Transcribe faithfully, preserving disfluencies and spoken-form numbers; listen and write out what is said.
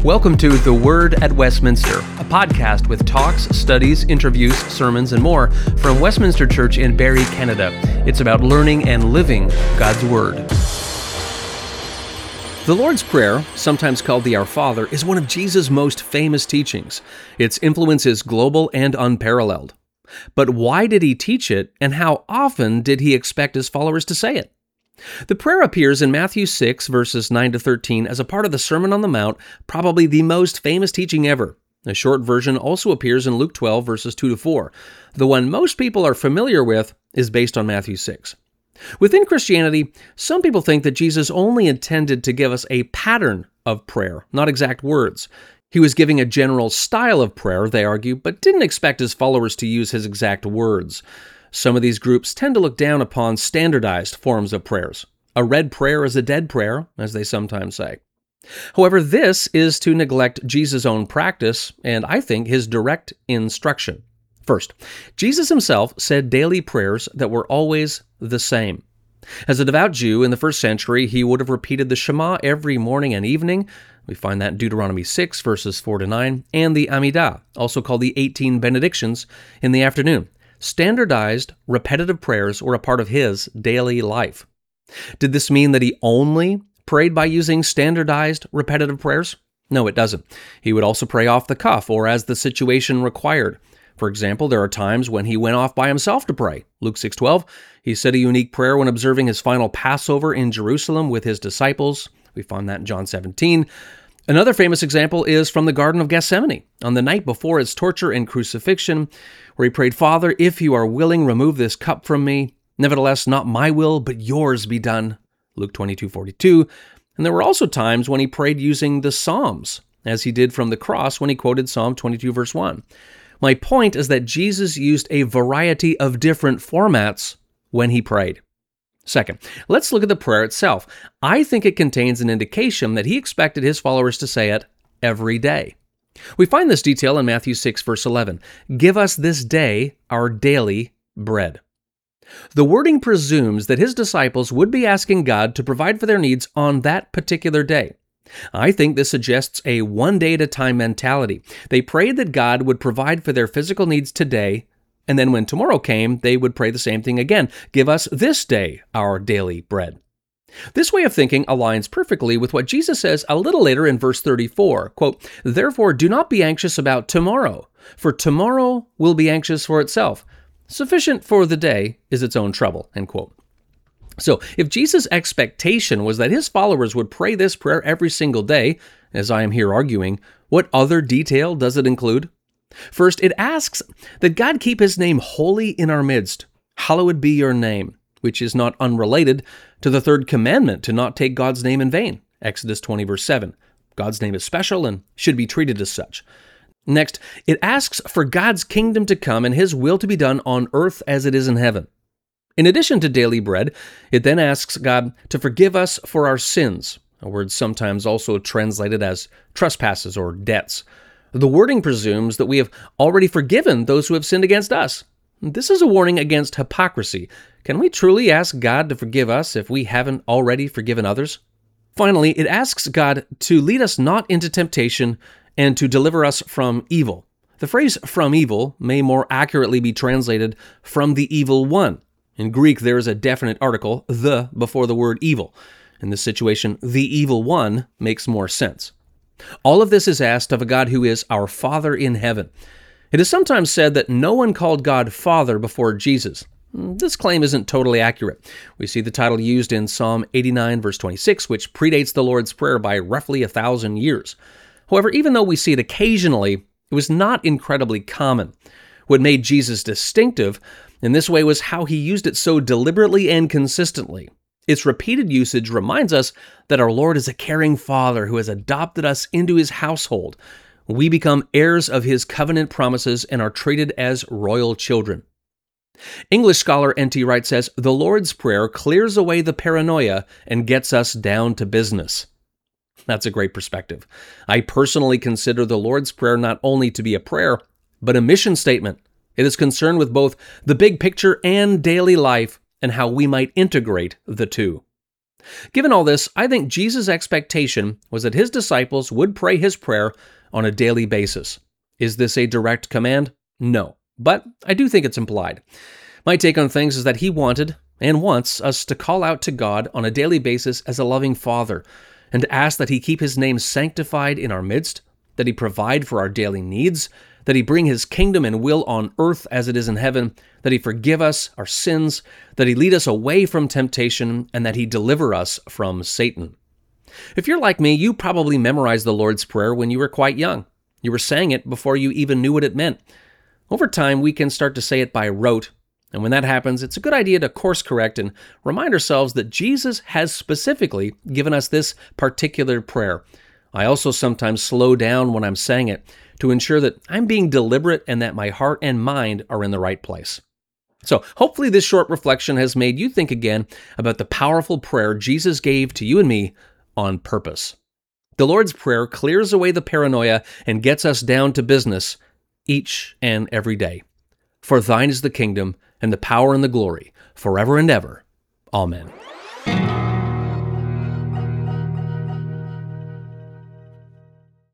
Welcome to The Word at Westminster, a podcast with talks, studies, interviews, sermons, and more from Westminster Church in Barrie, Canada. It's about learning and living God's Word. The Lord's Prayer, sometimes called the Our Father, is one of Jesus' most famous teachings. Its influence is global and unparalleled. But why did he teach it, and how often did he expect his followers to say it? The prayer appears in Matthew six, verses nine to thirteen, as a part of the Sermon on the Mount, probably the most famous teaching ever. A short version also appears in Luke twelve, verses two to four. The one most people are familiar with is based on Matthew six. Within Christianity, some people think that Jesus only intended to give us a pattern of prayer, not exact words. He was giving a general style of prayer, they argue, but didn't expect his followers to use his exact words. Some of these groups tend to look down upon standardized forms of prayers. A read prayer is a dead prayer, as they sometimes say. However, this is to neglect Jesus' own practice, and I think his direct instruction. First, Jesus himself said daily prayers that were always the same. As a devout Jew in the first century, he would have repeated the Shema every morning and evening. We find that in Deuteronomy six, verses four to nine, and the Amidah, also called the eighteen benedictions, in the afternoon. Standardized, repetitive prayers were a part of his daily life. Did this mean that he only prayed by using standardized, repetitive prayers? No, it doesn't. He would also pray off the cuff or as the situation required. For example, there are times when he went off by himself to pray. Luke six twelve, he said a unique prayer when observing his final Passover in Jerusalem with his disciples. We find that in John seventeen. Another famous example is from the Garden of Gethsemane, on the night before his torture and crucifixion, where he prayed, "Father, if you are willing, remove this cup from me. Nevertheless, not my will, but yours be done." Luke twenty-two forty-two. And there were also times when he prayed using the Psalms, as he did from the cross when he quoted Psalm twenty-two verse one. My point is that Jesus used a variety of different formats when he prayed. Second, let's look at the prayer itself. I think it contains an indication that he expected his followers to say it every day. We find this detail in Matthew six, verse eleven. Give us this day our daily bread. The wording presumes that his disciples would be asking God to provide for their needs on that particular day. I think this suggests a one day at a time mentality. They prayed that God would provide for their physical needs today, and then when tomorrow came, they would pray the same thing again. Give us this day our daily bread. This way of thinking aligns perfectly with what Jesus says a little later in verse thirty-four, quote, "Therefore do not be anxious about tomorrow, for tomorrow will be anxious for itself. Sufficient for the day is its own trouble," end quote. So, if Jesus' expectation was that his followers would pray this prayer every single day, as I am here arguing, what other detail does it include? First, it asks that God keep his name holy in our midst. Hallowed be your name, which is not unrelated to the third commandment to not take God's name in vain. Exodus twenty, verse seven. God's name is special and should be treated as such. Next, it asks for God's kingdom to come and his will to be done on earth as it is in heaven. In addition to daily bread, it then asks God to forgive us for our sins, a word sometimes also translated as trespasses or debts. The wording presumes that we have already forgiven those who have sinned against us. This is a warning against hypocrisy. Can we truly ask God to forgive us if we haven't already forgiven others? Finally, it asks God to lead us not into temptation and to deliver us from evil. The phrase "from evil" may more accurately be translated "from the evil one." In Greek, there is a definite article, the, before the word evil. In this situation, the evil one makes more sense. All of this is asked of a God who is our Father in heaven. It is sometimes said that no one called God Father before Jesus. This claim isn't totally accurate. We see the title used in Psalm eighty-nine, verse twenty-six, which predates the Lord's Prayer by roughly a thousand years. However, even though we see it occasionally, it was not incredibly common. What made Jesus distinctive in this way was how he used it so deliberately and consistently. Its repeated usage reminds us that our Lord is a caring Father who has adopted us into his household. We become heirs of his covenant promises and are treated as royal children. English scholar N T Wright says, "The Lord's Prayer clears away the paranoia and gets us down to business." That's a great perspective. I personally consider the Lord's Prayer not only to be a prayer, but a mission statement. It is concerned with both the big picture and daily life and how we might integrate the two. Given all this, I think Jesus' expectation was that his disciples would pray his prayer on a daily basis. Is this a direct command? No, but I do think it's implied. My take on things is that he wanted and wants us to call out to God on a daily basis as a loving Father, and to ask that he keep his name sanctified in our midst, that he provide for our daily needs, that he bring his kingdom and will on earth as it is in heaven, that he forgive us our sins, that he lead us away from temptation, and that he deliver us from Satan. If you're like me, you probably memorized the Lord's Prayer when you were quite young. You were saying it before you even knew what it meant. Over time, we can start to say it by rote, and when that happens, it's a good idea to course correct and remind ourselves that Jesus has specifically given us this particular prayer. I also sometimes slow down when I'm saying it to ensure that I'm being deliberate and that my heart and mind are in the right place. So hopefully this short reflection has made you think again about the powerful prayer Jesus gave to you and me on purpose. The Lord's Prayer clears away the paranoia and gets us down to business each and every day. For thine is the kingdom and the power and the glory forever and ever. Amen.